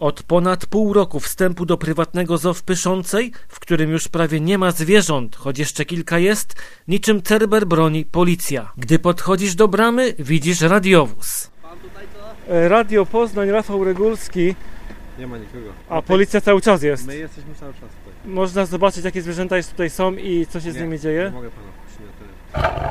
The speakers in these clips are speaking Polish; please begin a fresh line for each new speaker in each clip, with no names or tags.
Od ponad pół roku wstępu do prywatnego zoo w Pyszącej, w którym już prawie nie ma zwierząt, choć jeszcze kilka jest, niczym Cerber broni policja. Gdy podchodzisz do bramy, widzisz radiowóz. Radio Poznań, Rafał Regulski.
Nie ma nikogo.
A policja cały czas jest?
My jesteśmy cały czas tutaj.
Można zobaczyć, jakie zwierzęta już tutaj są i co się z nimi dzieje?
Nie mogę pana puścić na tyle.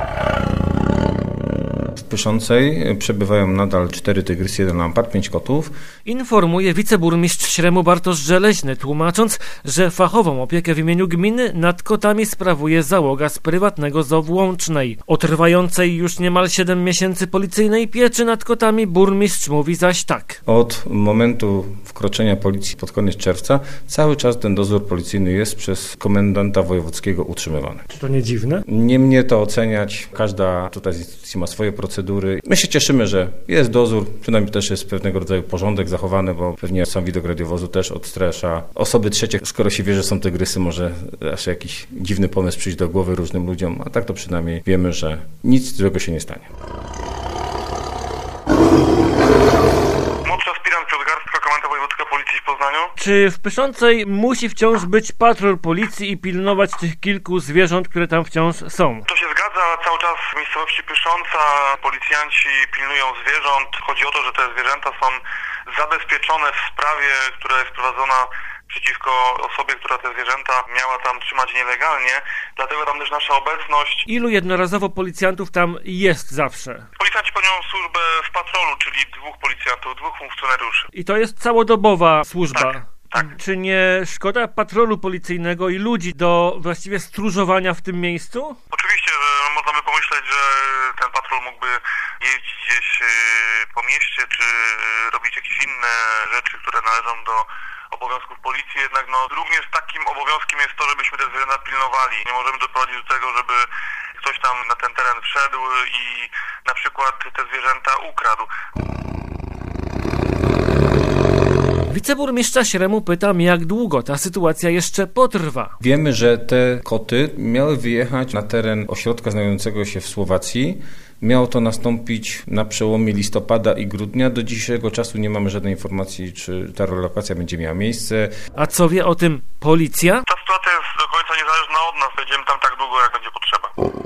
W Pyszącej przebywają nadal 4 tygrysy, 1 lampart, 5 kotów.
Informuje wiceburmistrz Śremu Bartosz Żeleźny, tłumacząc, że fachową opiekę w imieniu gminy nad kotami sprawuje załoga z prywatnego zoo w Łącznej. O trwającej już niemal 7 miesięcy policyjnej pieczy nad kotami burmistrz mówi zaś tak.
Od momentu wkroczenia policji pod koniec czerwca cały czas ten dozór policyjny jest przez komendanta wojewódzkiego utrzymywany.
Czy to nie dziwne?
Nie mnie to oceniać. Każda tutaj z instytucji ma swoje procedury. My się cieszymy, że jest dozór, przynajmniej też jest pewnego rodzaju porządek zachowany, bo pewnie sam widok radiowozu też odstrasza osoby trzecie. Skoro się wie, że są tygrysy, może aż jakiś dziwny pomysł przyjść do głowy różnym ludziom, a tak to przynajmniej wiemy, że nic złego się nie stanie.
Aspirant Piotrgarstka, Komenda Wojewódzka Policji w Poznaniu.
Czy w Pyszącej musi wciąż być patrol policji i pilnować tych kilku zwierząt, które tam wciąż są?
To się zgadza. Cały czas w miejscowości Pysząca policjanci pilnują zwierząt. Chodzi o to, że te zwierzęta są zabezpieczone w sprawie, która jest prowadzona przeciwko osobie, która te zwierzęta miała tam trzymać nielegalnie. Dlatego tam też nasza obecność.
Ilu jednorazowo policjantów tam jest zawsze?
Policjanci pełnią służbę w patrolu, czyli 2 policjantów, 2 funkcjonariuszy.
I to jest całodobowa służba?
Tak.
Czy nie szkoda patrolu policyjnego i ludzi do właściwie stróżowania w tym miejscu?
Oczywiście, że można by pomyśleć, że ten patrol mógłby jeździć gdzieś po mieście, czy robić jakieś inne rzeczy, które należą do obowiązków policji, jednak również takim obowiązkiem jest to, żebyśmy te zwierzęta pilnowali. Nie możemy doprowadzić do tego, żeby ktoś tam na ten teren wszedł i na przykład te zwierzęta ukradł.
Wiceburmistrza Śremu pytam, jak długo ta sytuacja jeszcze potrwa.
Wiemy, że te koty miały wyjechać na teren ośrodka znajdującego się w Słowacji. Miało to nastąpić na przełomie listopada i grudnia. Do dzisiejszego czasu nie mamy żadnej informacji, czy ta relokacja będzie miała miejsce.
A co wie o tym policja?
Ta sytuacja jest do końca niezależna od nas. Będziemy tam tak długo, jak będzie potrzeba.